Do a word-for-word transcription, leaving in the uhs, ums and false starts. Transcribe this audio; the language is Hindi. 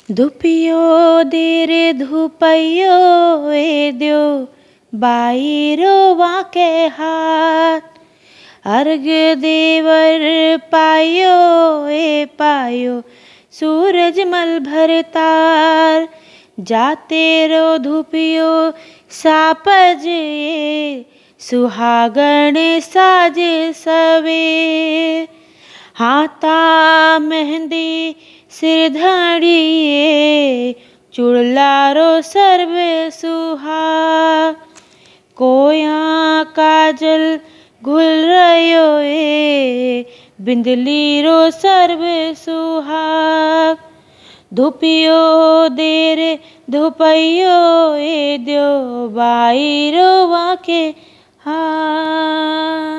धुपियो देर धुपैयो ए द्यो बाहिरो वाके हाथ अर्घ देवर पायो ए पायो सूरज मल भरतार जाते रो धुपियो सापज ए सुहागण साज सवे हाथा मेहंदी सिर धड़िए चुड़लारो सर्व सुहाग कोया काजल घुल रयो ए बिंदली रो सर्व सुहाग धुपियो देर धुपैयो ए द्यो बाहिरो वाके हा।